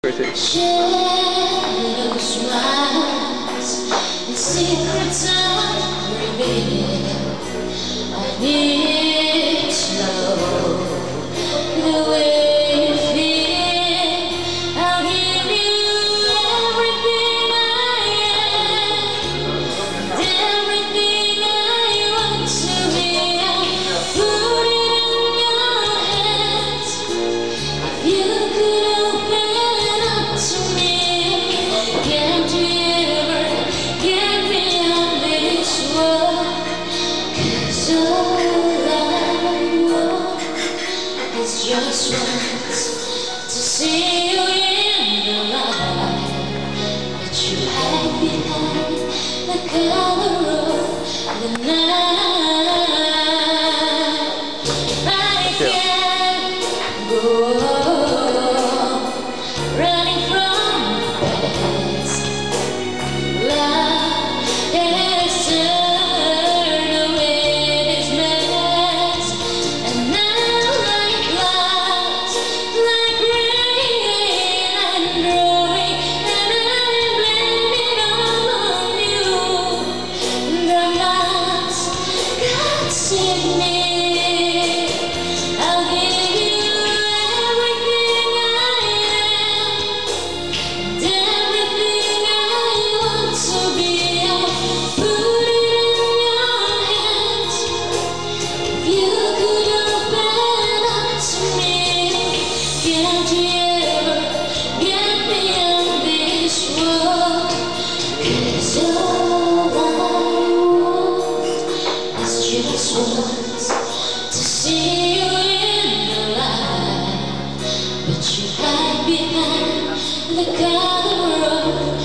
Shadow smiles, the secrets are revealed. I need to know the way you feel. I'll give you everything I am, and everything I want to be. I'll put it in your hands. If you could open up to me, can't you ever get beyond this world? 'Cause all I want is just once to see you in the light that you hide behind the color of the night. I can't go running from the past. Love has turned away this mask, and now like clouds, like rain, I'm growing, and I'm blaming all on you. The mask can't save me. I'll give you everything I am, and everything I want to be. I'll put it in your hands. If you could open up to me, can't you ever get beyond this world? 'Cause all I want is just once to see you in the light, but you hide behind the color of